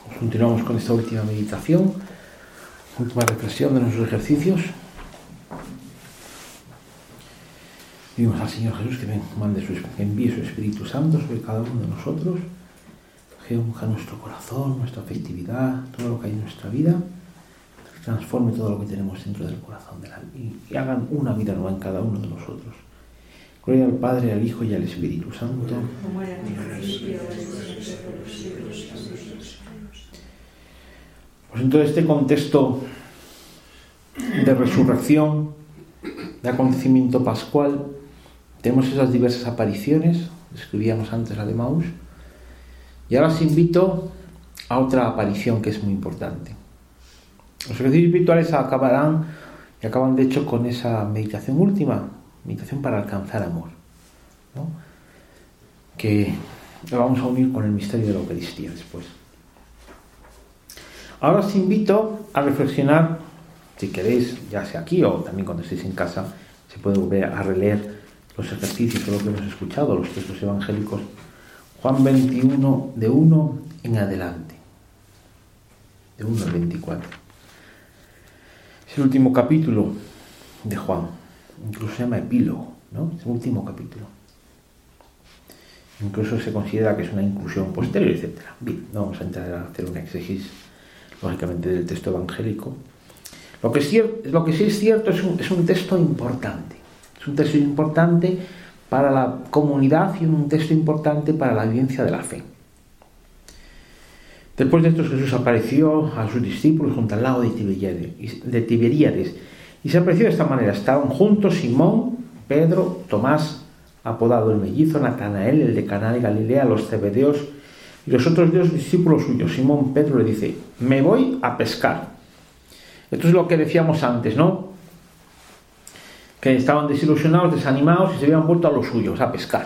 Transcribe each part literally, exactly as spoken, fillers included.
Continuamos con esta última meditación, última reflexión de nuestros ejercicios. Pedimos al Señor Jesús que mande su, que envíe su Espíritu Santo sobre cada uno de nosotros, que unja nuestro corazón, nuestra afectividad, todo lo que hay en nuestra vida, que transforme todo lo que tenemos dentro del corazón de la, y, y hagan una vida nueva en cada uno de nosotros. Gloria al Padre, al Hijo y al Espíritu Santo. Pues en todo este contexto de resurrección, de acontecimiento pascual, tenemos esas diversas apariciones, escribíamos antes la de Maús, y ahora os invito a otra aparición que es muy importante. Los ejercicios espirituales acabarán, y acaban de hecho con esa meditación última, meditación para alcanzar amor, ¿no? Que lo vamos a unir con el misterio de la Eucaristía después. Ahora os invito a reflexionar, si queréis, ya sea aquí o también cuando estéis en casa, se puede volver a releer los ejercicios, todo lo que hemos escuchado, los textos evangélicos. Juan veintiuno, de uno en adelante, de uno al veinticuatro. Es el último capítulo de Juan, incluso se llama epílogo, ¿no? Es el último capítulo. Incluso se considera que es una inclusión posterior, etcétera. Bien, no vamos a entrar a hacer un exégesis, lógicamente, del texto evangélico. Lo que, sí, lo que sí es cierto es un, es un texto importante. Es un texto importante para la comunidad y un texto importante para la vivencia de la fe. Después de esto, Jesús apareció a sus discípulos junto al lago de Tiberíades, de Tiberíades y se apareció de esta manera. Estaban juntos Simón, Pedro, Tomás, apodado el mellizo, Natanael, el de Caná de Galilea, los Zebedeos y los otros dos discípulos suyos. Simón Pedro le dice: me voy a pescar. Esto es lo que decíamos antes, ¿no? Que estaban desilusionados, desanimados y se habían vuelto a los suyos, a pescar,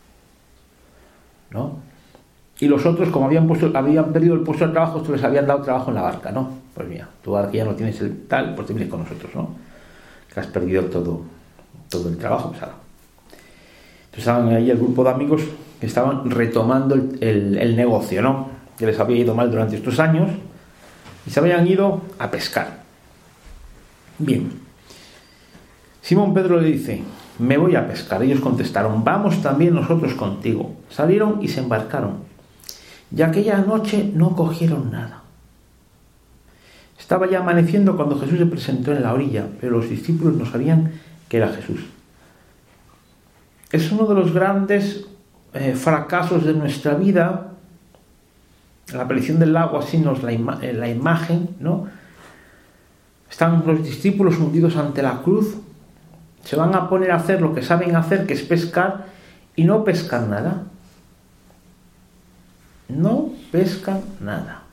¿no? Y los otros, como habían, puesto, habían perdido el puesto de trabajo, estos les habían dado trabajo en la barca, ¿no? Pues mira, tú ahora que ya no tienes el tal, pues te vienes con nosotros, ¿no? Que has perdido todo, todo el trabajo, pues ahora. Entonces estaban ahí el grupo de amigos que estaban retomando el, el, el negocio, ¿no? Que les había ido mal durante estos años y se habían ido a pescar. Bien. Simón Pedro le dice: me voy a pescar. Ellos contestaron: vamos también nosotros contigo. Salieron y se embarcaron. Y aquella noche no cogieron nada. Estaba ya amaneciendo cuando Jesús se presentó en la orilla, pero los discípulos no sabían que era Jesús. Es uno de los grandes eh, fracasos de nuestra vida. La aparición del lago, así nos la, ima- la imagen, ¿no? Están los discípulos hundidos ante la cruz. Se van a poner a hacer lo que saben hacer, que es pescar, y no pescan nada. No pescan nada.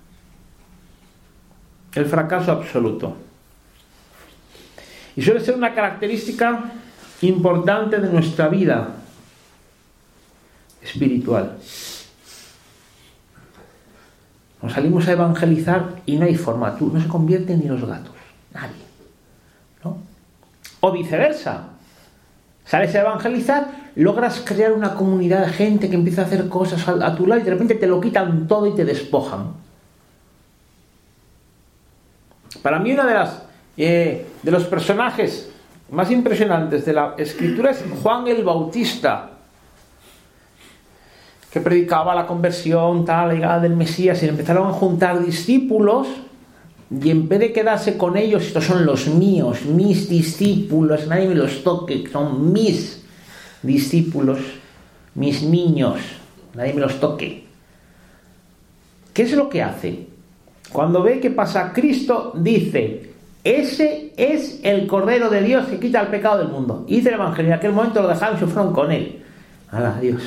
El fracaso absoluto. Y suele ser una característica importante de nuestra vida espiritual. Nos salimos a evangelizar y no hay forma. Tú, no se convierten ni los gatos. Nadie. ¿No? O viceversa. Sales a evangelizar, logras crear una comunidad de gente que empieza a hacer cosas a, a tu lado y de repente te lo quitan todo y te despojan. Para mí, una de las eh, de los personajes más impresionantes de la Escritura es Juan el Bautista, que predicaba la conversión, tal, la llegada del Mesías, y empezaron a juntar discípulos. Y en vez de quedarse con ellos, estos son los míos, mis discípulos, nadie me los toque, son mis discípulos, mis niños, nadie me los toque. ¿Qué es lo que hace? Cuando ve que pasa Cristo, dice: ese es el Cordero de Dios que quita el pecado del mundo. Y dice el Evangelio: en aquel momento lo dejaron y se fueron con él. ¡Hala, adiós!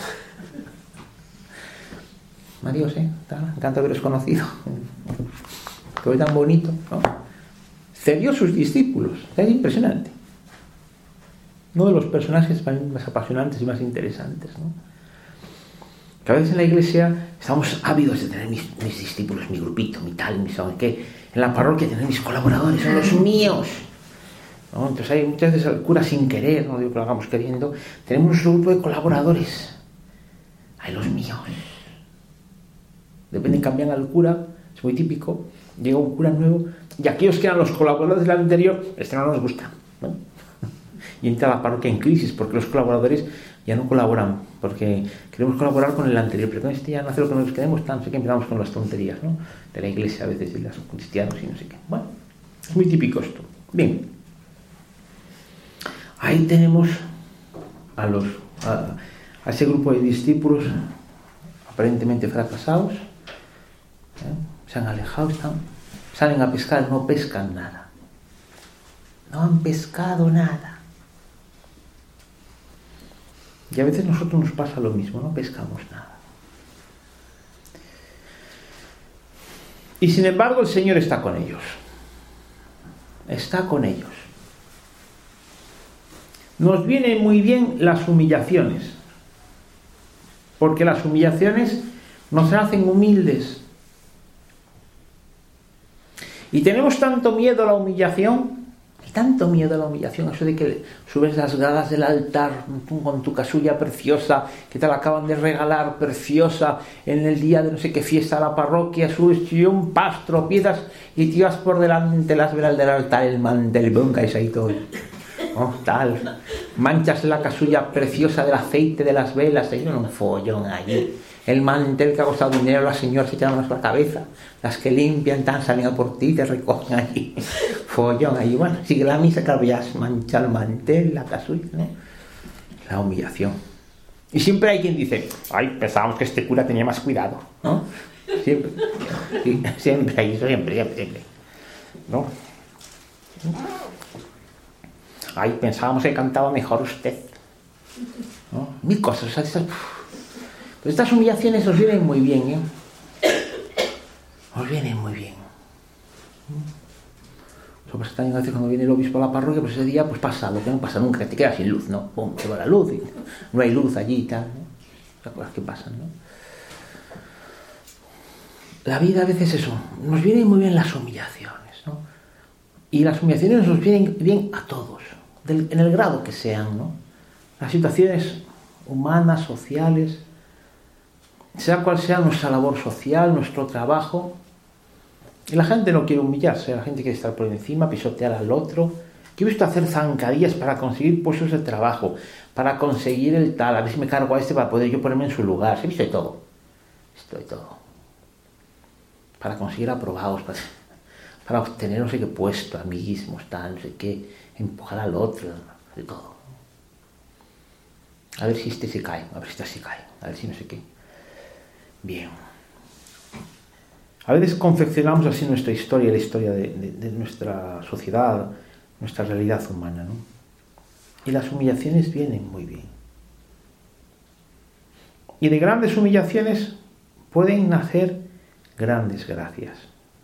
Adiós, ¿eh? Me encanta haberos conocido. Que hoy tan bonito, ¿no? Cedió a sus discípulos. Es impresionante. Uno de los personajes más apasionantes y más interesantes, ¿no? Que a veces en la iglesia estamos ávidos de tener mis, mis discípulos, mi grupito, mi tal, mi saben qué. En la parroquia tener mis colaboradores, son los míos, ¿no? Entonces hay muchas veces el cura sin querer, no digo que lo hagamos queriendo, tenemos un grupo de colaboradores. Hay los míos. Depende, cambian al cura, es muy típico, llega un cura nuevo, y aquellos que eran los colaboradores del anterior, este no nos gusta, ¿no? Y entra la parroquia en crisis, porque los colaboradores ya no colaboran, porque queremos colaborar con el anterior, pero con este ya no hace lo que nosotros queremos, tan, no sé qué, empezamos con las tonterías, ¿no? De la iglesia a veces, de los cristianos y no sé qué. Bueno, es muy típico esto. Bien, ahí tenemos a los a, a ese grupo de discípulos aparentemente fracasados, ¿eh? Se han alejado, están, salen a pescar, no pescan nada, no han pescado nada. Y a veces a nosotros nos pasa lo mismo, no pescamos nada. Y sin embargo el Señor está con ellos. Está con ellos. Nos vienen muy bien las humillaciones, porque las humillaciones nos hacen humildes. Y tenemos tanto miedo a la humillación, y tanto miedo a la humillación, eso de que subes las gradas del altar con tu casulla preciosa, que te la acaban de regalar, preciosa, en el día de no sé qué fiesta a la parroquia, subes y un pastro, piedras, y tiras por delante las velas del altar, el mantel, broncas ahí todo. Oh, tal, manchas la casulla preciosa del aceite de las velas, hay un follón allí. El mantel que ha costado dinero, las señoras se echan a la cabeza, las que limpian, tan saliendo por ti, te recogen allí, follón allí. Bueno, sigue la misa, claro, ya se mancha el mantel, la casulla, ¿no? La humillación. Y siempre hay quien dice, ay, pensábamos que este cura tenía más cuidado, ¿no? Siempre, sí, siempre hay, siempre, siempre, siempre, ¿no? Ay, pensábamos que cantaba mejor usted, ¿no? Mil cosas, o sea, estas, pues estas humillaciones os vienen muy bien, ¿eh? Os vienen muy bien. Eso pasa también a veces cuando viene el obispo a la parroquia, pues ese día pues pasa lo que no pasa nunca, que te quedas sin luz, ¿no? Pum, se va la luz y no hay luz allí y tal, ¿no? Las cosas que pasan, ¿no? La vida a veces eso, nos vienen muy bien las humillaciones, ¿no? Y las humillaciones nos vienen bien a todos, del, en el grado que sean, ¿no? Las situaciones humanas, sociales, sea cual sea nuestra labor social, nuestro trabajo. Y la gente no quiere humillarse, la gente quiere estar por encima, pisotear al otro. Yo he visto hacer zancadillas para conseguir puestos de trabajo, para conseguir el tal, a ver si me cargo a este para poder yo ponerme en su lugar. He visto de todo, he visto de todo. Para conseguir aprobados, para, para obtener no sé qué puesto, amiguismos, tal, no sé qué, empujar al otro, de todo. A ver si este se cae, a ver si este se cae, a ver si no sé qué. Bien. A veces confeccionamos así nuestra historia, la historia de, de, de nuestra sociedad, nuestra realidad humana, ¿no? Y las humillaciones vienen muy bien. Y de grandes humillaciones pueden nacer grandes gracias.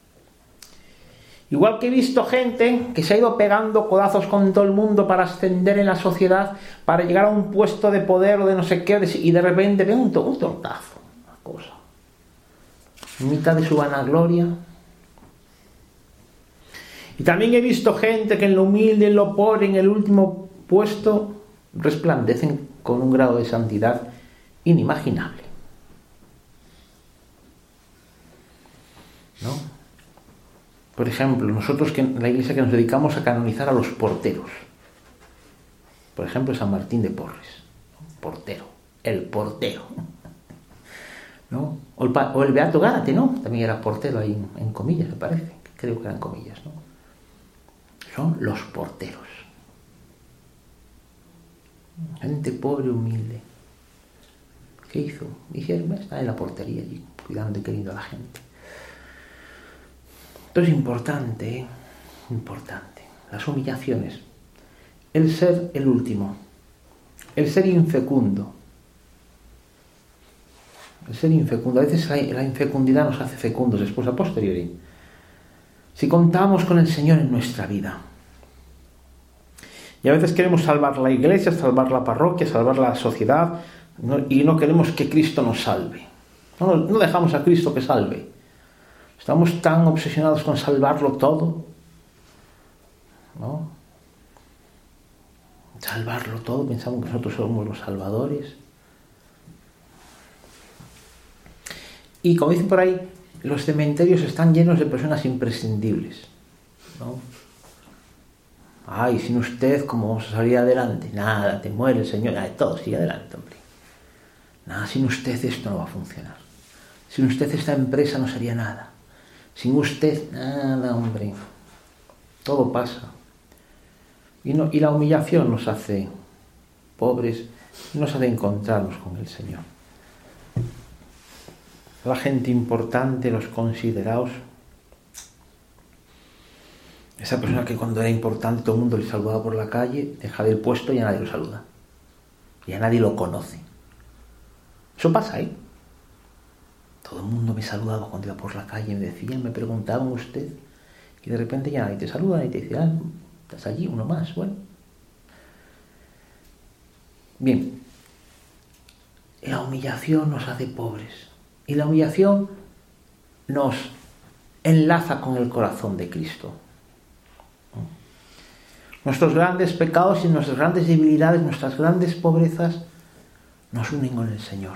Igual que he visto gente que se ha ido pegando codazos con todo el mundo para ascender en la sociedad, para llegar a un puesto de poder o de no sé qué, y de repente ve un, un tortazo, una cosa. En mitad de su vanagloria. Y también he visto gente que en lo humilde, en lo pobre, en el último puesto, resplandecen con un grado de santidad inimaginable. ¿No? Por ejemplo, nosotros que en la iglesia que nos dedicamos a canonizar a los porteros. Por ejemplo, San Martín de Porres. Portero. El portero. ¿No? O, el, o el Beato Gárate, ¿no? También era portero ahí en, en comillas, me parece. Creo que eran comillas, ¿no? Son los porteros. Gente pobre, humilde. ¿Qué hizo? Dijeron, está en la portería allí, cuidando y queriendo a la gente. Esto es importante, ¿eh? Importante. Las humillaciones. El ser el último. El ser infecundo. El ser infecundo. A veces la infecundidad nos hace fecundos después a posteriori. Si contamos con el Señor en nuestra vida. Y a veces queremos salvar la iglesia, salvar la parroquia, salvar la sociedad, ¿no? Y no queremos que Cristo nos salve. No, no dejamos a Cristo que salve. Estamos tan obsesionados con salvarlo todo, ¿no? Salvarlo todo, pensamos que nosotros somos los salvadores. Y como dicen por ahí, los cementerios están llenos de personas imprescindibles, ¿no? Ay, sin usted, ¿cómo vamos a salir adelante? Nada, te muere el Señor. Ay, todo sigue adelante, hombre. Nada, sin usted esto no va a funcionar. Sin usted esta empresa no sería nada. Sin usted, nada, hombre. Todo pasa. Y, no, y la humillación nos hace pobres y nos hace encontrarnos con el Señor. La gente importante, los considerados, esa persona que cuando era importante todo el mundo le saludaba por la calle, deja del puesto y a nadie lo saluda. Y a nadie lo conoce. Eso pasa, ¿eh? Todo el mundo me saludaba cuando iba por la calle, me decían, me preguntaban usted, y de repente ya nadie te saluda y te dice, ah, estás allí, uno más, bueno. Bien, la humillación nos hace pobres, y la humillación nos enlaza con el corazón de Cristo. Nuestros grandes pecados y nuestras grandes debilidades, nuestras grandes pobrezas, nos unen con el Señor.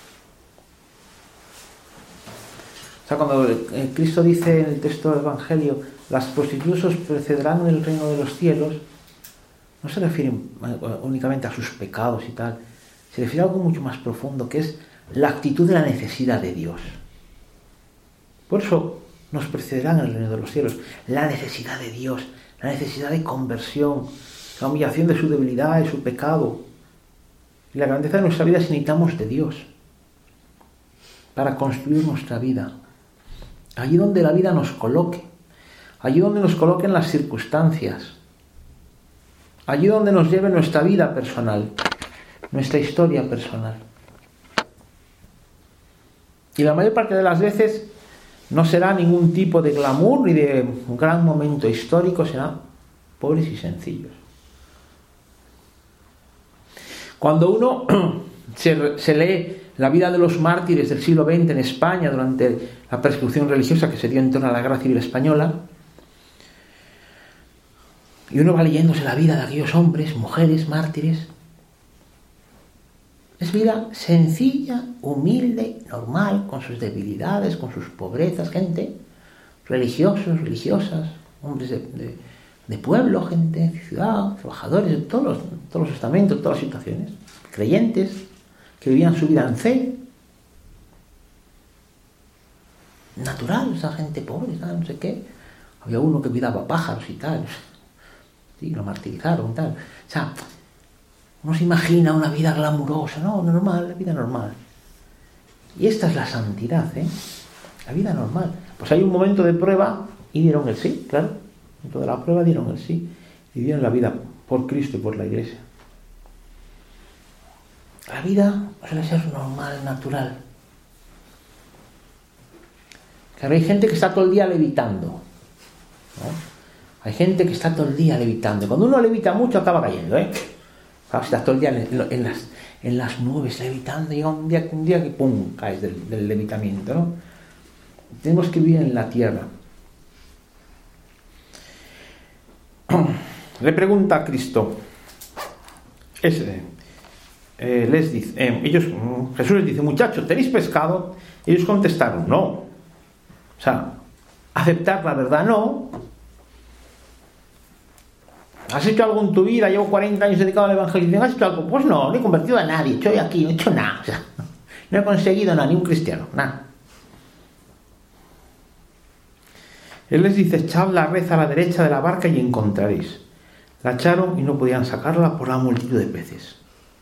O sea, cuando Cristo dice en el texto del Evangelio, las prostitutas os precederán en el reino de los cielos, no se refiere únicamente a sus pecados y tal, se refiere a algo mucho más profundo, que es la actitud de la necesidad de Dios. Por eso nos precederán en el reino de los cielos, la necesidad de Dios, la necesidad de conversión, la humillación de su debilidad y su pecado. Y la grandeza de nuestra vida es que necesitamos de Dios para construir nuestra vida. Allí donde la vida nos coloque, allí donde nos coloquen las circunstancias, allí donde nos lleve nuestra vida personal, nuestra historia personal. Y la mayor parte de las veces no será ningún tipo de glamour ni de un gran momento histórico, serán pobres y sencillos. Cuando uno se, se lee la vida de los mártires del siglo veinte en España durante la persecución religiosa que se dio en torno a la Guerra Civil Española, y uno va leyéndose la vida de aquellos hombres, mujeres, mártires, es vida sencilla, humilde, normal, con sus debilidades, con sus pobrezas, gente, religiosos, religiosas, hombres de, de, de pueblo, gente de ciudad, trabajadores, de todos los, todos los estamentos, todas las situaciones, creyentes, que vivían su vida en fe. Natural, esa gente pobre, ¿sabes? No sé qué. Había uno que cuidaba pájaros y tal. Sí, lo martirizaron y tal. O sea, uno se imagina una vida glamurosa, no, normal, la vida normal. Y esta es la santidad, ¿eh? La vida normal. Pues hay un momento de prueba y dieron el sí, claro. En toda la prueba dieron el sí. Y dieron la vida por Cristo y por la Iglesia. La vida suele ser normal, natural. Claro, hay gente que está todo el día levitando, ¿no? Hay gente que está todo el día levitando. Cuando uno levita mucho acaba cayendo, ¿eh? Claro, si estás todo el día en, en, las, en las nubes levitando, llega un día, un día que pum, caes del, del levitamiento, ¿no? Tenemos que vivir en la tierra. Le pregunta a Cristo, ese, eh, les dice, eh, ellos, Jesús les dice, muchachos, ¿tenéis pescado? Ellos contestaron, no. O sea, aceptar la verdad, no. ¿Has hecho algo en tu vida? Llevo cuarenta años dedicado al evangelio. ¿Has hecho algo? Pues no, no he convertido a nadie. Estoy aquí, no he hecho nada. O sea, no he conseguido nada, ni un cristiano, nada. Él les dice, echad la red a la derecha de la barca y encontraréis. La echaron y no podían sacarla por la multitud de peces.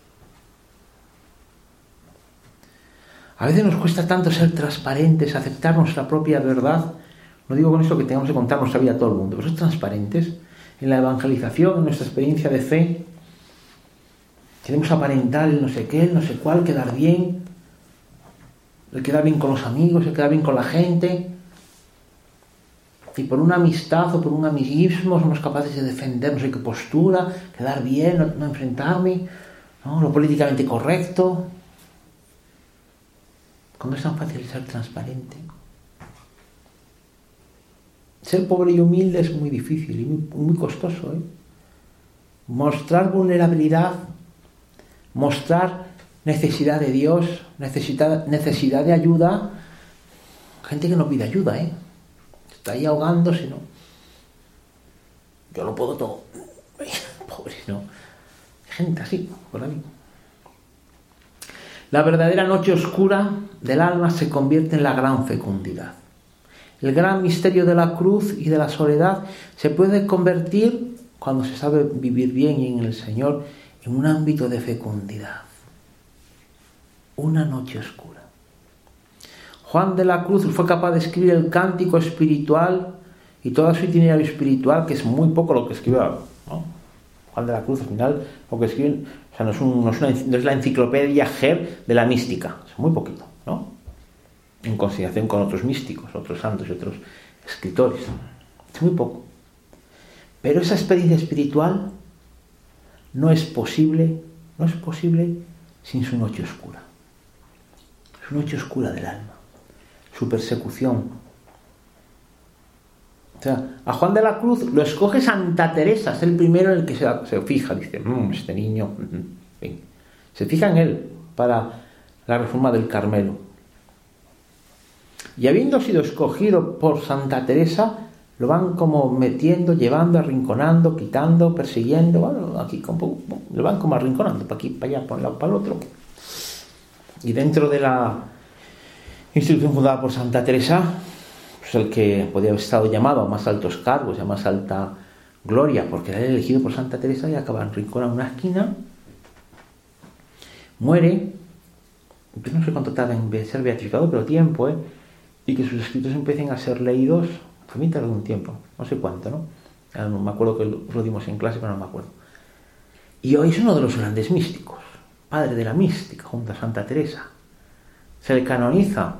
A veces nos cuesta tanto ser transparentes, aceptar nuestra propia verdad. No digo con esto que tengamos que contar nuestra vida a todo el mundo, pero ser transparentes en la evangelización, en nuestra experiencia de fe. Queremos aparentar el no sé qué, el no sé cuál, quedar bien, el quedar bien con los amigos, el quedar bien con la gente. Y por una amistad o por un amiguismo somos capaces de defender no sé qué postura, quedar bien, no, no enfrentarme, ¿no? Lo políticamente correcto. ¿Cómo es tan fácil ser transparente? Ser pobre y humilde es muy difícil y muy, muy costoso, ¿eh? Mostrar vulnerabilidad, mostrar necesidad de Dios, necesidad, necesidad de ayuda, Gente que no pide ayuda, ¿eh? Está ahí ahogándose, ¿no? Yo lo puedo todo. Pobre, ¿no? Gente así, por ahí. La verdadera noche oscura del alma se convierte en la gran fecundidad. El gran misterio de la cruz y de la soledad se puede convertir, cuando se sabe vivir bien y en el Señor, en un ámbito de fecundidad. Una noche oscura. Juan de la Cruz fue capaz de escribir el cántico espiritual y todo su itinerario espiritual, que es muy poco lo que escribió, ¿no? Juan de la Cruz, al final, lo que escribe, o sea, no es, un, no es, una, no es la enciclopedia Ger de la mística, es muy poquito, ¿no? En consideración con otros místicos, otros santos y otros escritores. Es muy poco. Pero esa experiencia espiritual no es posible, no es posible sin su noche oscura. Su noche oscura del alma, su persecución. O sea, a Juan de la Cruz lo escoge Santa Teresa, es el primero en el que se, se fija, dice, mmm, este niño, uh-huh. Se fija en él para la reforma del Carmelo. Y habiendo sido escogido por Santa Teresa, lo van como metiendo, llevando, arrinconando, quitando, persiguiendo, bueno, aquí como, lo van como arrinconando, para aquí, para allá, para un lado, para el otro. Y dentro de la institución fundada por Santa Teresa, pues el que podía haber estado llamado a más altos cargos y a más alta gloria, porque era elegido por Santa Teresa y acaba arrinconado en una esquina, muere, yo no sé cuánto tarda en ser beatificado, pero tiempo, ¿eh? Y que sus escritos empiecen a ser leídos, también tardó un tiempo, no sé cuánto, ¿no? Ya no me acuerdo que lo dimos en clase, pero no me acuerdo. Y hoy es uno de los grandes místicos, padre de la mística, junto a Santa Teresa. Se le canoniza.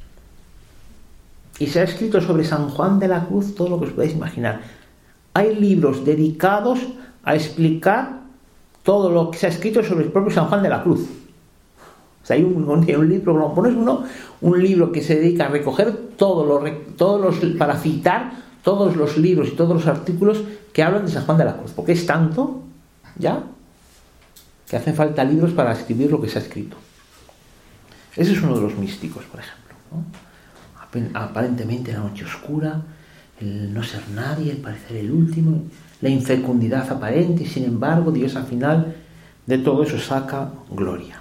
Y se ha escrito sobre San Juan de la Cruz todo lo que os podéis imaginar. Hay libros dedicados a explicar todo lo que se ha escrito sobre el propio San Juan de la Cruz. O sea, hay un, un, un libro, como pones uno, un libro que se dedica a recoger todos los, todos los, para citar todos los libros y todos los artículos que hablan de San Juan de la Cruz, porque es tanto, ya, que hacen falta libros para escribir lo que se ha escrito. Ese es uno de los místicos, por ejemplo, ¿no? Aparentemente la noche oscura, el no ser nadie, el parecer el último, la infecundidad aparente, y sin embargo Dios al final de todo eso saca gloria.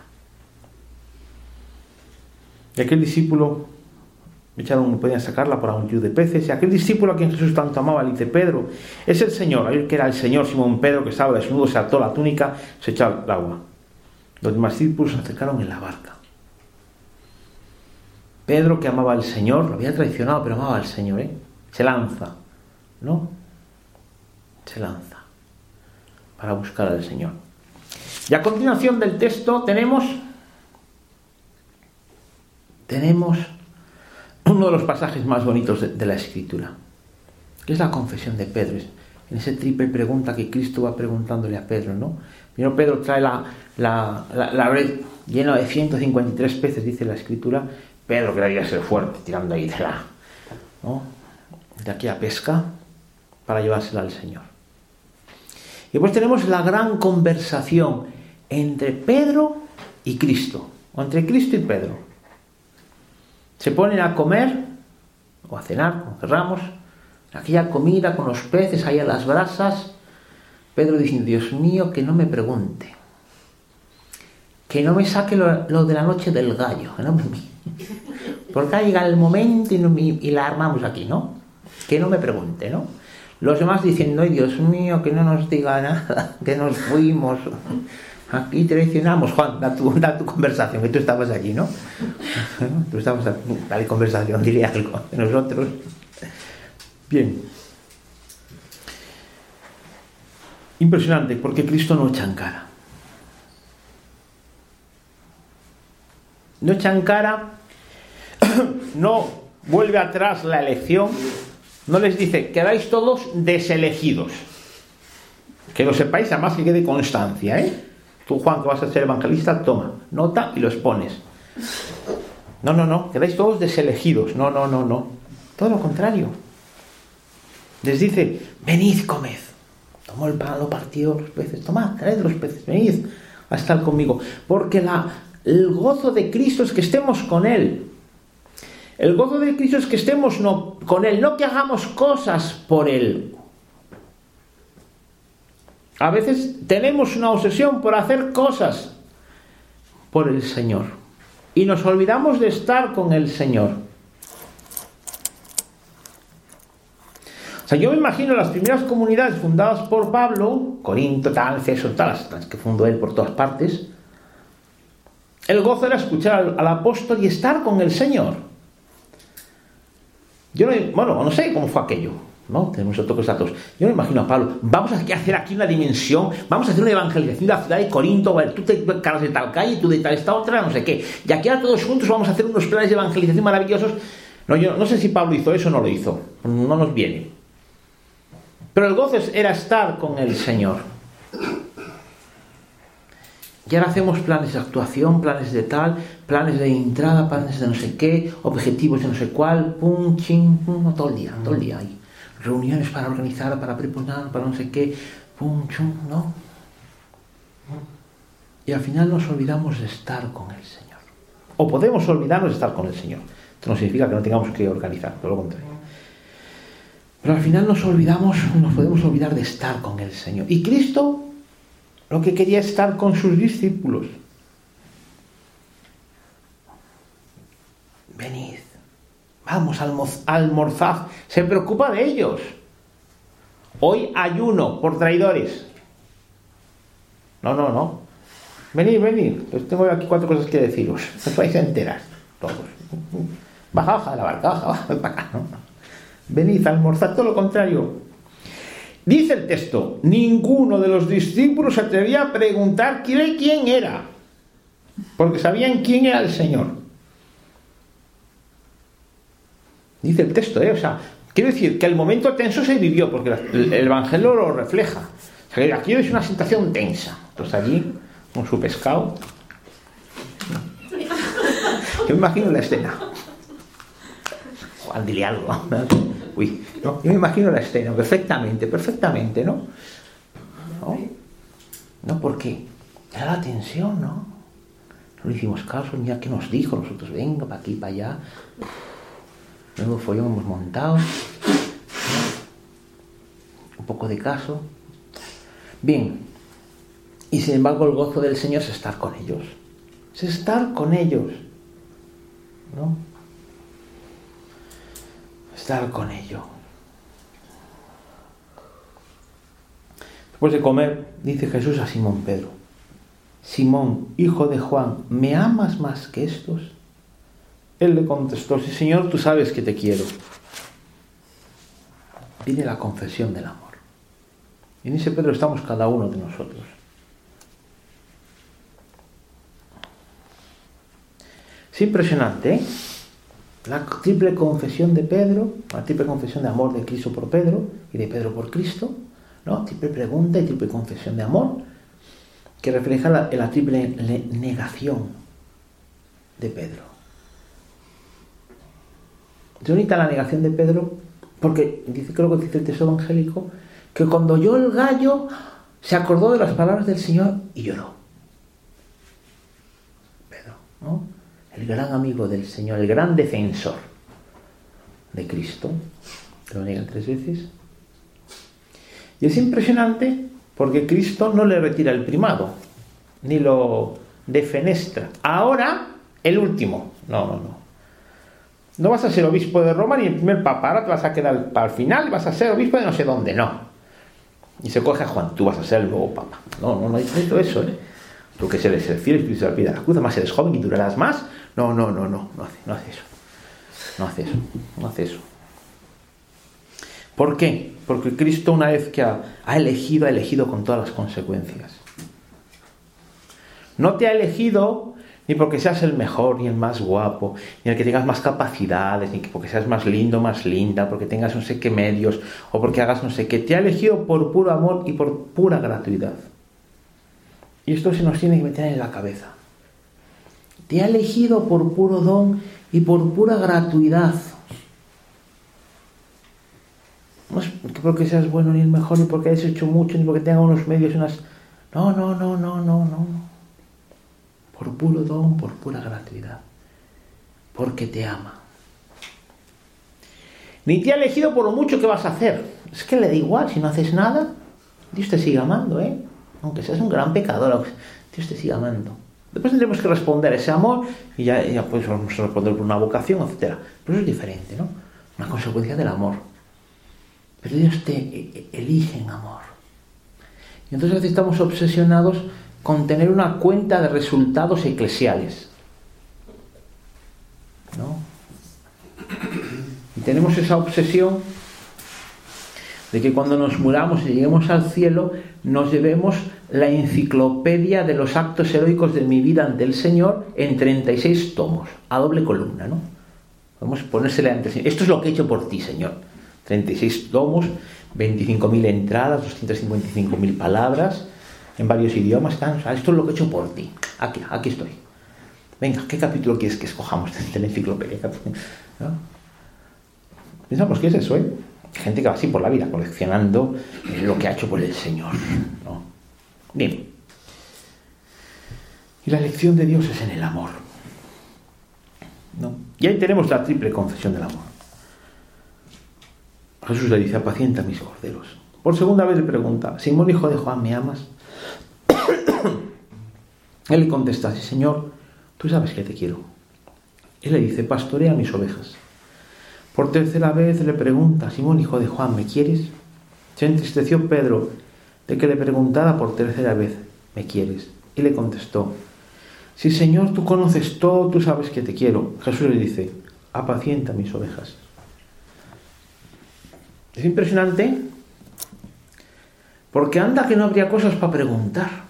Y aquel discípulo, echaron, podían sacarla por la multitud de peces, y aquel discípulo a quien Jesús tanto amaba, le dice, Pedro, es el Señor, aquel que era el Señor, Simón Pedro, que estaba desnudo, se ató la túnica, se echó al agua. Los demás discípulos se acercaron en la barca. Pedro, que amaba al Señor, lo había traicionado, pero amaba al Señor, ¿eh? Se lanza, ¿no? Se lanza para buscar al Señor. Y a continuación del texto tenemos tenemos uno de los pasajes más bonitos de, de la Escritura, que es la confesión de Pedro, en ese triple pregunta que Cristo va preguntándole a Pedro, ¿no? Primero Pedro trae la, la, la, la red llena de ciento cincuenta y tres peces, dice la Escritura. Pedro, que debía ser fuerte, tirando ahí de la, ¿no?, de aquí a pesca, para llevársela al Señor. Y después tenemos la gran conversación entre Pedro y Cristo, o entre Cristo y Pedro. Se ponen a comer, o a cenar, como querramos, aquella comida con los peces ahí a las brasas. Pedro dice, Dios mío, que no me pregunte, que no me saque lo, lo de la noche del gallo, que no me, porque ahí llega el momento y, no me, y la armamos aquí, ¿no? Que no me pregunte, ¿no? Los demás diciendo, ay, Dios mío, que no nos diga nada, que nos fuimos, aquí traicionamos. Juan, da tu, da tu conversación, que tú estabas aquí, ¿no? Tú estabas aquí, dale conversación, dile algo de nosotros. Bien. Impresionante, porque Cristo no echa en cara. No echa en cara, no vuelve atrás la elección, no les dice, quedáis todos deselegidos. Que lo sepáis, además que quede constancia, ¿eh? Tú, Juan, que vas a ser evangelista, toma nota y los pones. No, no, no, quedáis todos deselegidos. No, no, no, no. Todo lo contrario. Les dice, venid, comed. Tomó el pan, lo partió, los peces. Tomad, traed los peces, venid a estar conmigo. Porque la, el gozo de Cristo es que estemos con Él. El gozo de Cristo es que estemos no, con Él, no que hagamos cosas por Él. A veces tenemos una obsesión por hacer cosas por el Señor y nos olvidamos de estar con el Señor. O sea, yo me imagino las primeras comunidades fundadas por Pablo, Corinto, tal, Efeso, tal, las que fundó él por todas partes. El gozo era escuchar al, al apóstol y estar con el Señor. Yo no, bueno, no sé cómo fue aquello, ¿no? Tenemos otros datos. Yo me imagino a Pablo, vamos a hacer aquí una dimensión, vamos a hacer una evangelización de la ciudad de Corinto, a ver, tú te encargas de tal calle, tú de tal esta otra, no sé qué. Y aquí ahora todos juntos vamos a hacer unos planes de evangelización maravillosos. No, yo no sé si Pablo hizo eso o no lo hizo, no nos viene. Pero el gozo era estar con el Señor. Y ahora hacemos planes de actuación, planes de tal, planes de entrada, planes de no sé qué, objetivos de no sé cuál, pum, ching, pum, todo el día, todo el día ahí. Reuniones para organizar, para preponer, para no sé qué, pum, chum, ¿no? Y al final nos olvidamos de estar con el Señor. O podemos olvidarnos de estar con el Señor. Esto no significa que no tengamos que organizar, todo lo contrario. Pero al final nos olvidamos, nos podemos olvidar de estar con el Señor. Y Cristo lo que quería es estar con sus discípulos. Venid, vamos a almorzar. Se preocupa de ellos. Hoy ayuno por traidores. No, no, no. Venid, venid. Pues tengo aquí cuatro cosas que deciros. Os vais a enterar, todos. Baja, baja de la barca, baja, baja para acá. ¿No? Venid a almorzar, todo lo contrario. Dice el texto, ninguno de los discípulos se atrevía a preguntar quién era, porque sabían quién era el Señor. Dice el texto, ¿eh? O sea, quiero decir que el momento tenso se vivió, porque el, el Evangelio lo refleja. O sea, aquí es una situación tensa. Entonces allí, con su pescado, yo me imagino la escena. Juan, dile algo. Uy, ¿no? Yo me imagino la escena perfectamente, perfectamente, ¿no? ¿No? ¿No? ¿Por qué? Era la tensión, ¿no? No le hicimos caso, mira qué nos dijo, nosotros venga, para aquí, para allá. Luego follón hemos montado. Un poco de caso. Bien. Y sin embargo el gozo del Señor es estar con ellos. Es estar con ellos. ¿No? Estar con ellos. Después de comer, dice Jesús a Simón Pedro: Simón, hijo de Juan, ¿me amas más que estos? Él le contestó: sí, Señor, tú sabes que te quiero. Viene la confesión del amor. Y en ese Pedro estamos cada uno de nosotros. Es impresionante, ¿eh? La triple confesión de Pedro, la triple confesión de amor de Cristo por Pedro y de Pedro por Cristo, ¿no? Triple pregunta y triple confesión de amor, que refleja la, la triple negación de Pedro. Es bonita la negación de Pedro, porque dice, creo que dice el texto evangélico, que cuando oyó el gallo se acordó de las palabras del Señor y lloró. Pedro, ¿no? El gran amigo del Señor, el gran defensor de Cristo, lo niegan tres veces. Y es impresionante porque Cristo no le retira el primado, ni lo defenestra. Ahora, el último. No, no, no. No vas a ser obispo de Roma ni el primer papa, ahora te vas a quedar para el final, vas a ser obispo de no sé dónde, no. Y se coge a Juan, tú vas a ser el nuevo papa. No, no, no hay todo eso, ¿eh? Tú que eres el fiel espíritu al pie de la cruz, además eres joven y durarás más. No, no, no, no, no hace, no hace eso. No hace eso, no hace eso. ¿Por qué? Porque Cristo, una vez que ha, ha elegido, ha elegido con todas las consecuencias. No te ha elegido ni porque seas el mejor, ni el más guapo, ni el que tengas más capacidades, ni porque seas más lindo, más linda, porque tengas no sé qué medios, o porque hagas no sé qué. Te ha elegido por puro amor y por pura gratuidad. Y esto se nos tiene que meter en la cabeza. Te ha elegido por puro don y por pura gratuidad. No es porque seas bueno ni el mejor, ni porque hayas hecho mucho, ni porque tengas unos medios, unas... No, no, no, no, no, no. Por puro don, por pura gratuidad. Porque te ama. Ni te ha elegido por lo mucho que vas a hacer. Es que le da igual, si no haces nada, Dios te sigue amando, ¿eh? Aunque seas un gran pecador, Dios te sigue amando. Después tendremos que responder a ese amor y ya, ya pues vamos a responder por una vocación, etcétera. Pero eso es diferente, ¿no? Una consecuencia del amor. Pero Dios te elige en amor. Y entonces a veces estamos obsesionados con tener una cuenta de resultados eclesiales, ¿no? Y tenemos esa obsesión de que cuando nos muramos y lleguemos al cielo, nos llevemos la enciclopedia de los actos heroicos de mi vida ante el Señor en treinta y seis tomos, a doble columna, ¿no? Podemos ponérsela ante el Señor. Esto es lo que he hecho por ti, Señor. treinta y seis tomos, veinticinco mil entradas, doscientas cincuenta y cinco mil palabras, en varios idiomas. O sea, esto es lo que he hecho por ti. Aquí, aquí estoy. Venga, ¿qué capítulo quieres que escojamos de la enciclopedia? ¿No? Pensamos que es eso, ¿eh? Gente que va así por la vida, coleccionando lo que ha hecho por el Señor, ¿no? Bien. Y la elección de Dios es en el amor, ¿no? Y ahí tenemos la triple confesión del amor. Jesús le dice: apacienta mis corderos. Por segunda vez le pregunta: Simón, hijo de Juan, ¿me amas? Él le contesta: sí, Señor, tú sabes que te quiero. Él le dice: pastorea mis ovejas. Por tercera vez le pregunta: Simón, hijo de Juan, ¿me quieres? Se entristeció Pedro de que le preguntara por tercera vez: ¿me quieres? Y le contestó: sí, Señor, tú conoces todo, tú sabes que te quiero. Jesús le dice: apacienta mis ovejas. Es impresionante, porque anda que no habría cosas para preguntar.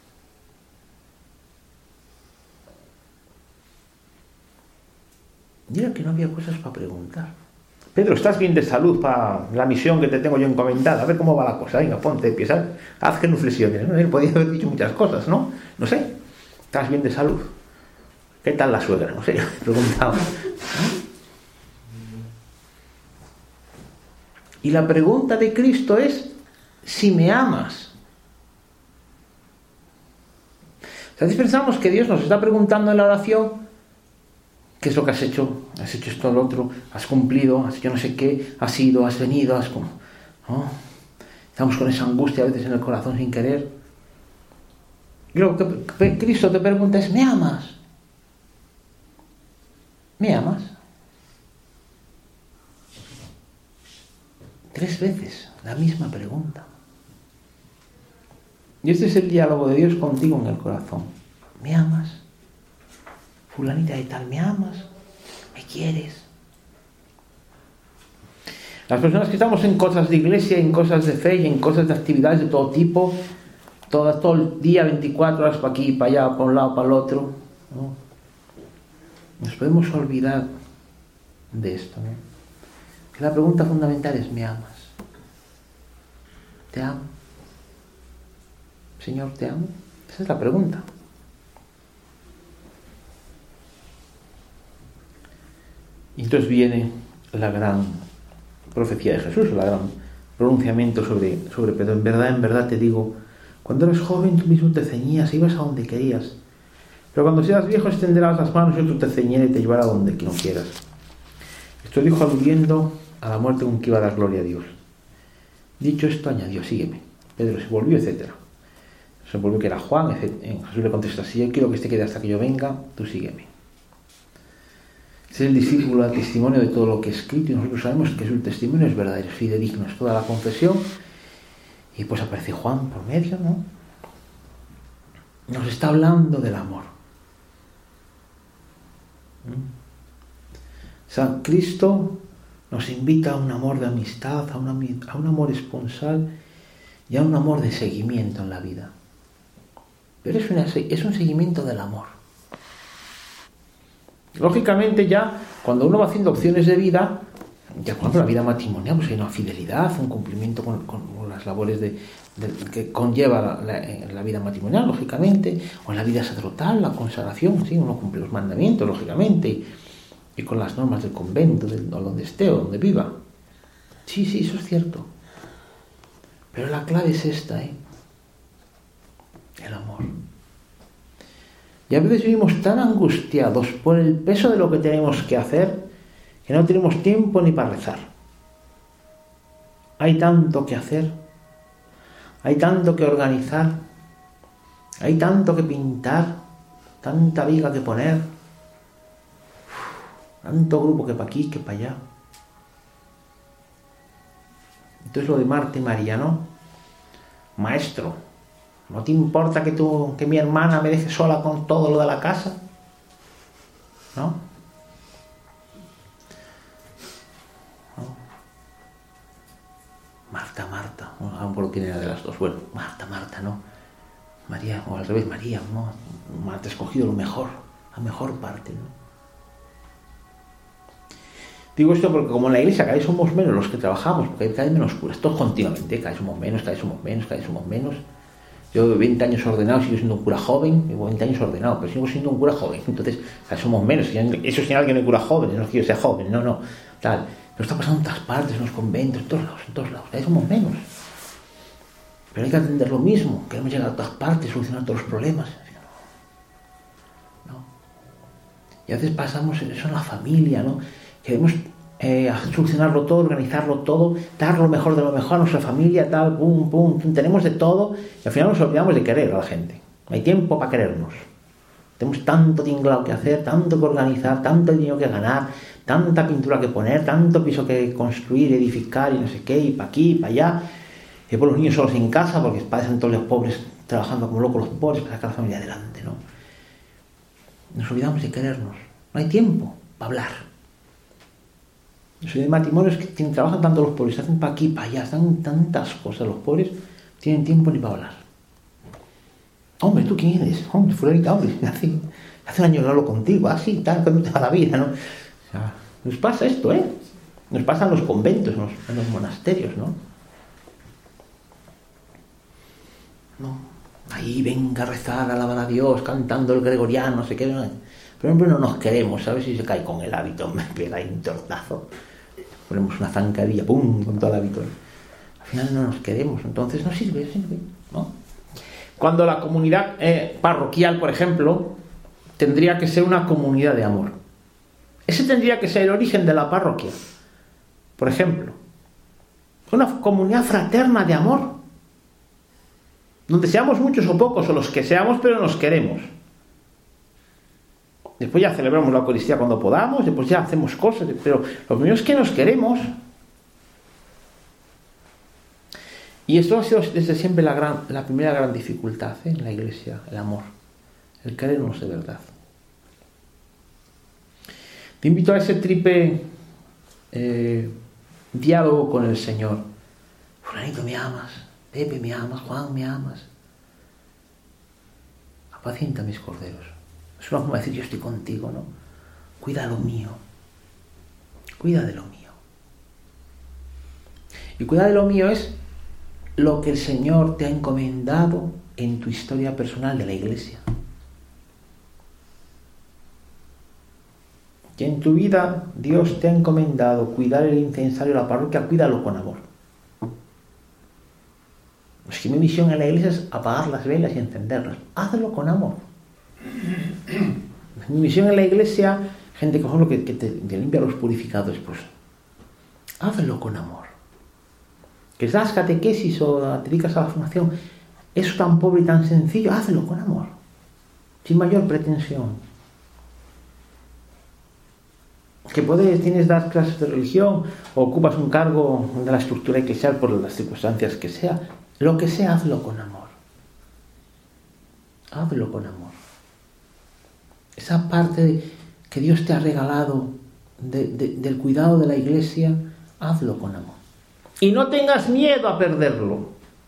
Mira que no había cosas para preguntar. Pedro, ¿estás bien de salud para la misión que te tengo yo encomendada? A ver cómo va la cosa. Venga, ponte de pie, ¿sabes? Haz genuflexiones, ¿no? Él podía haber dicho muchas cosas, ¿no? No sé. ¿Estás bien de salud? ¿Qué tal la suegra? No sé, yo he preguntado. ¿No? Y la pregunta de Cristo es: si me amas. A veces pensamos que Dios nos está preguntando en la oración: ¿qué es lo que has hecho? ¿Has hecho esto o lo otro? ¿Has cumplido? ¿Has hecho no sé qué? ¿Has ido? ¿Has venido? ¿Has como... ¿no? Estamos con esa angustia a veces en el corazón sin querer. Y lo que Cristo te pregunta es: ¿me amas? ¿Me amas? Tres veces la misma pregunta. Y este es el diálogo de Dios contigo en el corazón. ¿Me amas? Fulanita de tal, ¿me amas? ¿Me quieres? Las personas que estamos en cosas de iglesia, en cosas de fe y en cosas de actividades de todo tipo, todo, todo el día, veinticuatro horas para aquí, para allá, para un lado, para el otro, ¿no? Nos podemos olvidar de esto, ¿no? Que la pregunta fundamental es: ¿me amas? ¿Te amo? Señor, ¿te amo? Esa es la pregunta. Y entonces viene la gran profecía de Jesús, el gran pronunciamiento sobre, sobre Pedro. En verdad, en verdad te digo, cuando eres joven tú mismo te ceñías e ibas a donde querías. Pero cuando seas viejo extenderás las manos y otro te ceñirá y te llevará a donde no quieras. Esto dijo aludiendo a la muerte con que iba a dar gloria a Dios. Dicho esto, añadió: sígueme. Pedro se volvió, etcétera. Se volvió que era Juan, etcétera. Jesús le contesta: si yo quiero que este quede hasta que yo venga, tú sígueme. Es el discípulo al testimonio de todo lo que he escrito, y nosotros sabemos que su testimonio es verdadero, es fidedigno, es toda la confesión. Y pues aparece Juan por medio, ¿no? Nos está hablando del amor. San Cristo nos invita a un amor de amistad, a, una, a un amor esponsal y a un amor de seguimiento en la vida. Pero es, una, es un seguimiento del amor. Lógicamente, ya cuando uno va haciendo opciones de vida, ya cuando la vida matrimonial, pues hay una fidelidad, un cumplimiento con, con, con las labores de, de, que conlleva la, la, la vida matrimonial, lógicamente, o en la vida sacerdotal, la consagración, sí, uno cumple los mandamientos, lógicamente, y, y con las normas del convento, del, o donde esté o donde viva. Sí, sí, eso es cierto. Pero la clave es esta, ¿eh? El amor. Y a veces vivimos tan angustiados por el peso de lo que tenemos que hacer que no tenemos tiempo ni para rezar. hay tanto que hacer, hay tanto que organizar, hay tanto que pintar, tanta viga que poner, tanto grupo que para aquí, que para allá. Entonces lo de Marta y María, ¿no? Maestro, ¿no te importa que tú, que mi hermana me deje sola con todo lo de la casa? ¿No? ¿No? Marta, Marta, no me acuerdo quién era de las dos. Bueno, Marta, Marta, ¿no? María, o al revés, María, ¿no? Marta ha escogido lo mejor, la mejor parte, ¿no? Digo esto porque como en la iglesia cada vez somos menos los que trabajamos, porque cada vez menos curas, todos continuamente, cada vez somos menos, cada vez somos menos, cada vez somos menos. Yo de veinte años ordenado, sigo siendo un cura joven, llevo veinte años ordenado, pero sigo siendo un cura joven, entonces cada vez somos menos. Eso es señal que no hay cura joven, no es que yo sea joven, no, no, tal. Pero está pasando en todas partes, en los conventos, en todos lados, en todos lados, cada vez somos menos. Pero hay que atender lo mismo, queremos llegar a todas partes, solucionar todos los problemas. ¿No? Y a veces pasamos eso en la familia, ¿no? Queremos eh, solucionarlo todo, organizarlo todo, dar lo mejor de lo mejor a nuestra familia, tal, pum, pum, pum, tenemos de todo y al final nos olvidamos de querer a la gente. No hay tiempo para querernos. Tenemos tanto tinglado que hacer, tanto que organizar, tanto dinero que ganar, tanta pintura que poner, tanto piso que construir, edificar y no sé qué, y para aquí, y para allá. Y por los niños solos en casa, porque padecen todos los pobres trabajando como locos los pobres para sacar a la familia adelante, ¿no? Nos olvidamos de querernos. No hay tiempo para hablar. Soy de matrimonios que tienen, trabajan tanto los pobres, hacen para aquí, para allá, hacen tantas cosas. Los pobres tienen tiempo ni para hablar. Hombre, ¿tú quién eres? Hombre, fulanita, hombre, hace, hace un año que no hablo contigo, así, tal, que no te va la vida, ¿no? O sea, nos pasa esto, ¿eh? Nos pasa en los conventos, en los, en los monasterios, ¿no? No. Ahí venga a rezar, a alabar a Dios, cantando el gregoriano, no sé qué. Pero hombre, no nos queremos, ¿sabes? Si se cae con el hábito, me pega ahí un tortazo. Ponemos una zancadilla, ¡pum!, con todo el hábito. Al final no nos queremos, entonces no sirve, sirve, ¿no? Cuando la comunidad eh, parroquial, por ejemplo, tendría que ser una comunidad de amor. Ese tendría que ser el origen de la parroquia. Por ejemplo, una comunidad fraterna de amor, donde seamos muchos o pocos, o los que seamos, pero nos queremos. Después ya celebramos la Eucaristía cuando podamos, después ya hacemos cosas, pero lo primero es que nos queremos. Y esto ha sido desde siempre la, gran, la primera gran dificultad, ¿eh? En la Iglesia, el amor, el querernos de verdad. Te invito a ese triple eh, diálogo con el Señor. Fulanito, me amas, Pepe, me amas, Juan, me amas. Apacienta mis corderos. Es una forma de decir, yo estoy contigo, ¿no? Cuida lo mío. Cuida de lo mío. Y cuida de lo mío es lo que el Señor te ha encomendado en tu historia personal de la Iglesia. Que en tu vida Dios te ha encomendado cuidar el incensario de la parroquia, cuídalo con amor. Es que mi misión en la Iglesia es apagar las velas y encenderlas. Hazlo con amor. Mi misión en la Iglesia, gente por ejemplo, que, que te, te limpia los purificados, pues hazlo con amor. Que das catequesis o te dedicas a la formación, eso tan pobre y tan sencillo, hazlo con amor, sin mayor pretensión. Que puedes, tienes dar clases de religión o ocupas un cargo de la estructura eclesial por las circunstancias que sea, lo que sea, hazlo con amor. Hazlo con amor. Esa parte de, que Dios te ha regalado de, de, del cuidado de la Iglesia, hazlo con amor. Y no tengas miedo a perderlo.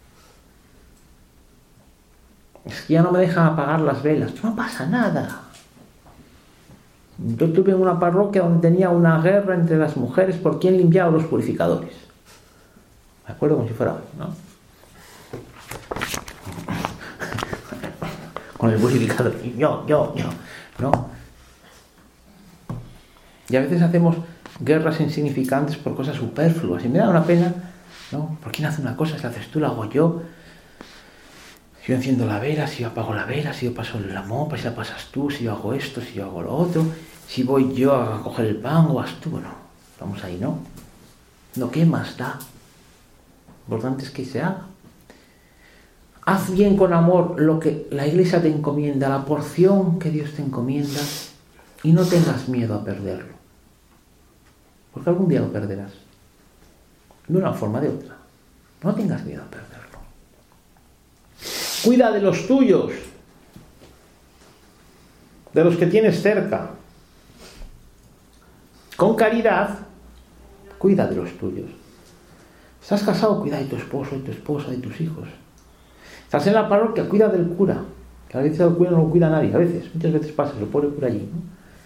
Es que ya no me dejan apagar las velas. No pasa nada. Yo tuve una parroquia donde tenía una guerra entre las mujeres por quién limpiaba los purificadores. Me acuerdo como si fuera hoy, ¿no? Con el purificador. Yo, yo, yo. ¿No? Y a veces hacemos guerras insignificantes por cosas superfluas y me da una pena, ¿no? ¿Por quién hace una cosa? Si la haces tú, la hago yo. Si yo enciendo la vela, si yo apago la vela, si yo paso la mopa, si la pasas tú, si yo hago esto, si yo hago lo otro, si voy yo a coger el pan o vas tú, bueno, vamos ahí, ¿no? No, ¿qué más da? Lo importante es que se haga. Haz bien con amor lo que la Iglesia te encomienda, la porción que Dios te encomienda, y no tengas miedo a perderlo. Porque algún día lo perderás. De una forma o de otra. No tengas miedo a perderlo. Cuida de los tuyos, de los que tienes cerca. Con caridad, cuida de los tuyos. ¿Estás casado? Cuida de tu esposo, de tu esposa, de tus hijos. Estás en la parroquia, cuida del cura. Que a veces el cura no lo cuida nadie, a veces, muchas veces pasa, el pobre cura allí, ¿no?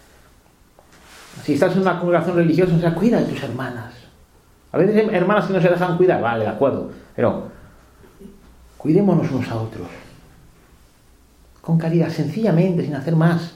Si estás en una congregación religiosa, o sea, cuida de tus hermanas. A veces hay hermanas que no se dejan cuidar, vale, de acuerdo, pero cuidémonos unos a otros. Con caridad, sencillamente, sin hacer más.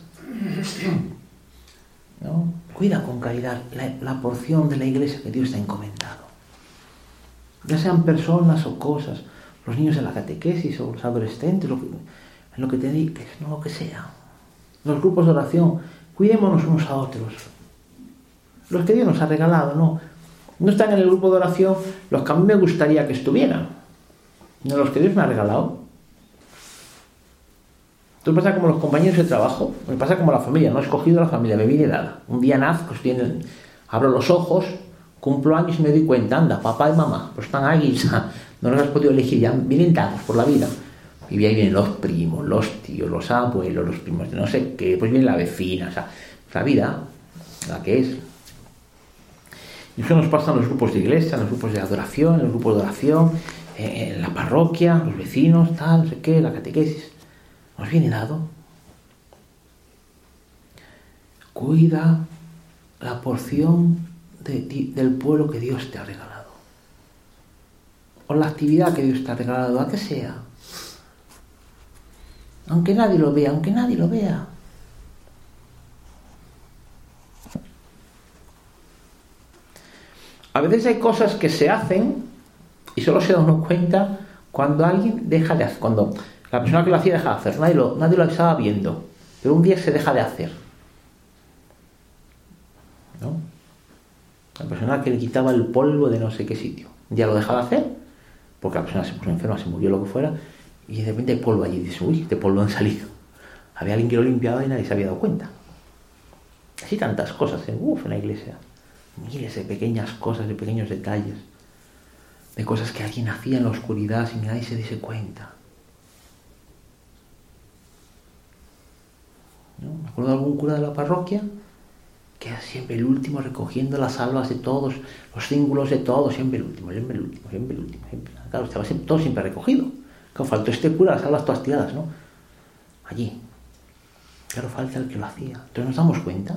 ¿No? Cuida con caridad la, la porción de la Iglesia que Dios te ha encomendado. Ya sean personas o cosas, los niños en la catequesis o los adolescentes, lo que, en lo que te dediques, no lo que sea. Los grupos de oración, cuidémonos unos a otros. Los que Dios nos ha regalado, no. No están en el grupo de oración los que a mí me gustaría que estuvieran, no los que Dios me ha regalado. Esto pasa como los compañeros de trabajo, me pasa como la familia, no he escogido la familia, me viene dada. Un día nazco, estoy en el, abro los ojos, cumplo años y me doy cuenta, anda, papá y mamá, pues están ahí, no los has podido elegir, ya vienen dados por la vida. Y ahí vienen los primos, los tíos, los abuelos, los primos de no sé qué, pues viene la vecina, o sea, la vida, la que es. Y eso nos pasa en los grupos de iglesia, en los grupos de adoración, en los grupos de oración, en la parroquia, los vecinos, tal, no sé qué, la catequesis. Nos viene dado. Cuida la porción de ti, del pueblo que Dios te ha regalado. O la actividad que Dios te ha regalado, a que sea. Aunque nadie lo vea, aunque nadie lo vea. A veces hay cosas que se hacen y solo se da uno cuenta cuando alguien deja de hacer, cuando la persona que lo hacía deja de hacer, nadie lo, nadie lo estaba viendo, pero un día se deja de hacer, ¿no? La persona que le quitaba el polvo de no sé qué sitio, un día lo deja de hacer, porque la persona se puso enferma, se murió, lo que fuera, y de repente hay polvo allí, y dice, uy, este polvo han salido. Había alguien que lo limpiaba y nadie se había dado cuenta. Así tantas cosas, ¿eh? Uf, en la iglesia. Miles de pequeñas cosas, de pequeños detalles, de cosas que alguien hacía en la oscuridad sin que nadie se diese cuenta. ¿No? Me acuerdo de algún cura de la parroquia que era siempre el último recogiendo las almas de todos, los cíngulos de todos, siempre el último, siempre el último, siempre el último. Siempre. Claro, estaba siempre, todo siempre recogido. Claro, faltó este cura, las almas todas tiradas, ¿no? Allí. Claro, falta el que lo hacía. Entonces nos damos cuenta.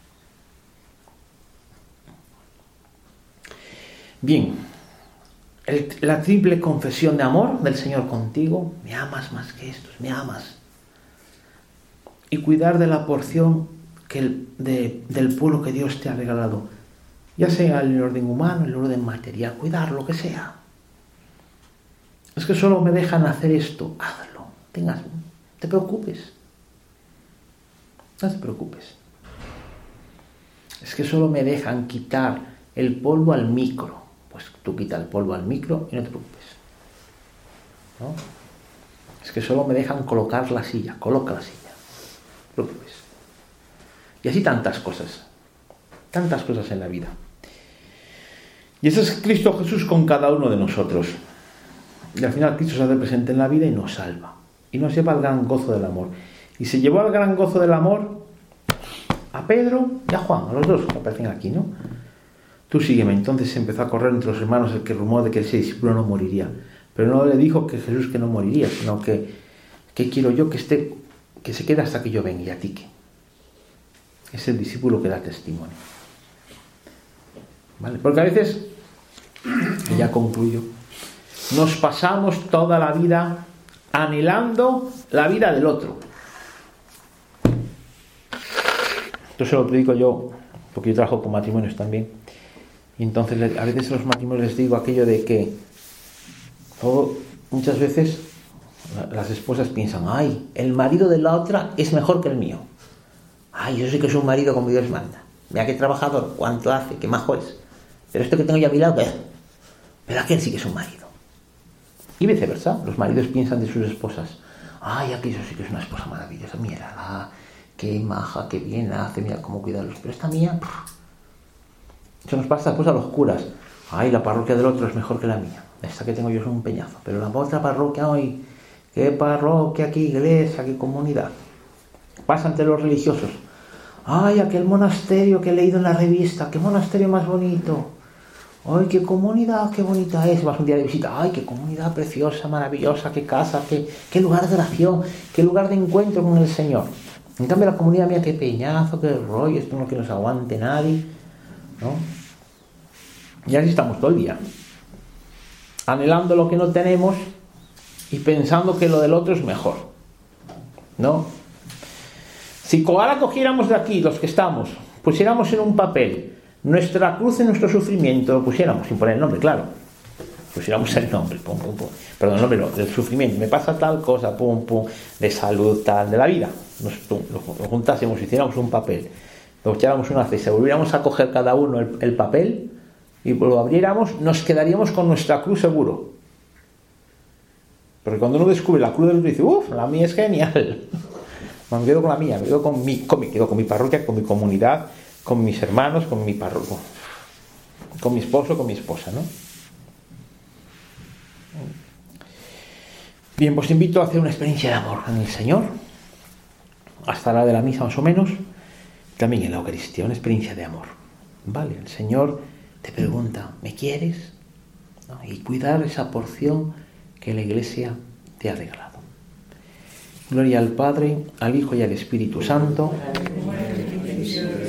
Bien, el, la triple confesión de amor del Señor contigo, me amas más que estos, me amas. Y cuidar de la porción que el, de, del pueblo que Dios te ha regalado, ya sea en el orden humano, en el orden material, cuidar lo que sea. Es que solo me dejan hacer esto, hazlo, tengas, no te preocupes, no te preocupes. Es que solo me dejan quitar el polvo al micro. Pues tú quita el polvo al micro y no te preocupes, ¿no? Es que solo me dejan colocar la silla, coloca la silla, no te preocupes. Y así tantas cosas, tantas cosas en la vida. Y ese es Cristo Jesús con cada uno de nosotros. Y al final Cristo se hace presente en la vida y nos salva. Y nos lleva al gran gozo del amor. Y se llevó al gran gozo del amor a Pedro y a Juan, a los dos que aparecen aquí, ¿no? Tú sígueme. Entonces empezó a correr entre los hermanos el que rumor de que ese discípulo no moriría. Pero no le dijo que Jesús que no moriría, sino que, que quiero yo que esté, que se quede hasta que yo venga y a ti que. Es el discípulo que da testimonio. ¿Vale? Porque a veces, y ya concluyo, nos pasamos toda la vida anhelando la vida del otro. Esto se lo predico yo, porque yo trabajo con matrimonios también. Y entonces a veces a los matrimonios les digo aquello de que todo, muchas veces las esposas piensan, ay, el marido de la otra es mejor que el mío. Ay, yo sí que soy un marido como Dios manda. Mira qué trabajador, cuánto hace, qué majo es. Pero esto que tengo yo a mi lado, ¿qué? Pero aquel sí que es un marido. Y viceversa, los maridos piensan de sus esposas: ay, aquello sí que es una esposa maravillosa, mírala, qué maja, qué bien hace, mira cómo cuida a los... Pero esta mía... Pff. Eso nos pasa después a los curas: ay, la parroquia del otro es mejor que la mía, esta que tengo yo es un peñazo, pero la otra parroquia, ay, qué parroquia, qué iglesia, qué comunidad. Pasa ante los religiosos: ay, aquel monasterio que he leído en la revista, qué monasterio más bonito, ay, qué comunidad, qué bonita es. Vas un día de visita: ay, qué comunidad preciosa, maravillosa, qué casa, qué, qué lugar de oración, qué lugar de encuentro con el Señor. En cambio la comunidad mía, qué peñazo, qué rollo, esto no que nos aguante nadie, ¿no? Y así estamos todo el día, anhelando lo que no tenemos y pensando que lo del otro es mejor, ¿no? Si ahora cogiéramos de aquí, los que estamos, pusiéramos en un papel nuestra cruz y nuestro sufrimiento, lo pusiéramos, sin poner el nombre, claro, pusiéramos el nombre, pum, pum, pum, perdón, el nombre no, del sufrimiento, me pasa tal cosa, pum, pum, de salud, tal, de la vida, nos, pum, lo, lo juntásemos, hiciéramos un papel, lo echáramos una cesta, volviéramos a coger cada uno el, el papel y lo abriéramos, nos quedaríamos con nuestra cruz seguro. Porque cuando uno descubre la cruz del otro dice: uff, la mía es genial, me quedo con la mía, me quedo con mi, con mi, quedo con mi parroquia, con mi comunidad, con mis hermanos, con mi parroquia, con mi esposo, con mi esposa, ¿no? Bien, pues te invito a hacer una experiencia de amor en el Señor, hasta la de la misa más o menos, también en la Eucaristía, una experiencia de amor, ¿vale? El Señor te pregunta: ¿me quieres? ¿No? Y cuidar esa porción que la Iglesia te ha regalado. Gloria al Padre, al Hijo y al Espíritu Santo.